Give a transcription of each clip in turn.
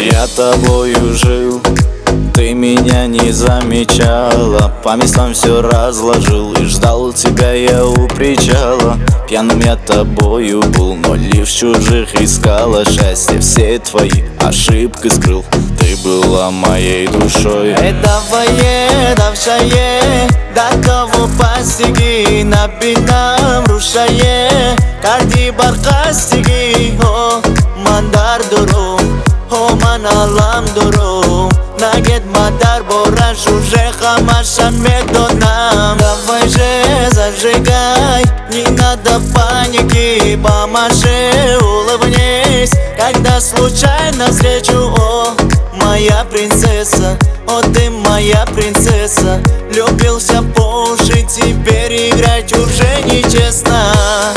Я тобою жил, ты меня не замечала. По местам все разложил и ждал тебя я у причала. Пьяным я тобою был, но лишь чужих искала счастье. Все твои ошибки скрыл, ты была моей душой. Давае, давшае, до того постиги, набинам рушае, карди баркастиги, о, мандар дуру, о, маналам дуру, нагет мадар бораш уже хамашан медонам. Давай же зажигай, не надо паники, помаши, улыбнись, когда случайно встречу, о, моя принцесса, о, ты моя принцесса. Любился по уши, теперь играть уже нечестно.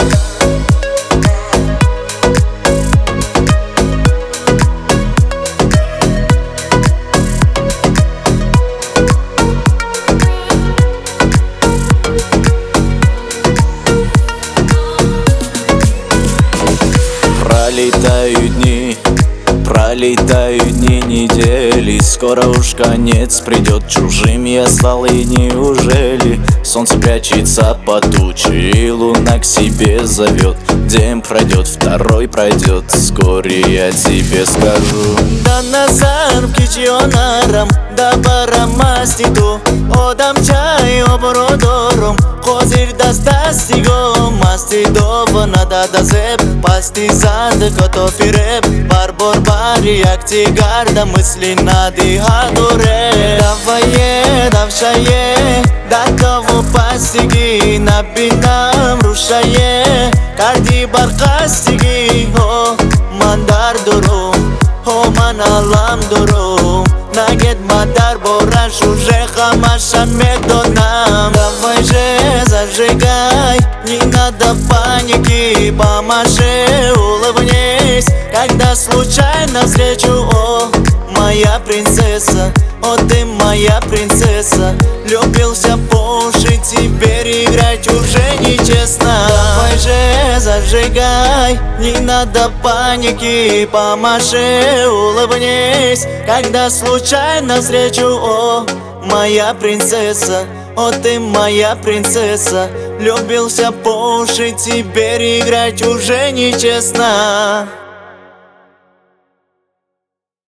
Пролетают дни, пролетают дни, недели. Скоро уж конец придет, чужим я стал, и неужели? Солнце прячется под тучей, и луна к себе зовет. День пройдет, второй пройдет, вскоре я тебе скажу. Да назар кичионарам, да барамастиду, одам чай обродором, хозир дастастиго, мастидо нада дазеп, пастизад котофиреп, барбор бари актигарда мысли надихадуре. Давае, давшае, до того постиги, набинам рушае, карди баркастиги, о, мандар дуру, о, маналам дуру, нагет мадар бораш уже хамашан медонам. Давай же зажигай, не надо паники, помаши, улыбнись, когда случайно встречу, о, моя принцесса, о, ты моя принцесса. Любился по уши, теперь играть уже нечестно. Давай же зажигай, не надо паники, помаши, улыбнись, когда случайно встречу, о, моя принцесса, о, ты моя принцесса. Любился по уши, теперь играть уже нечестно.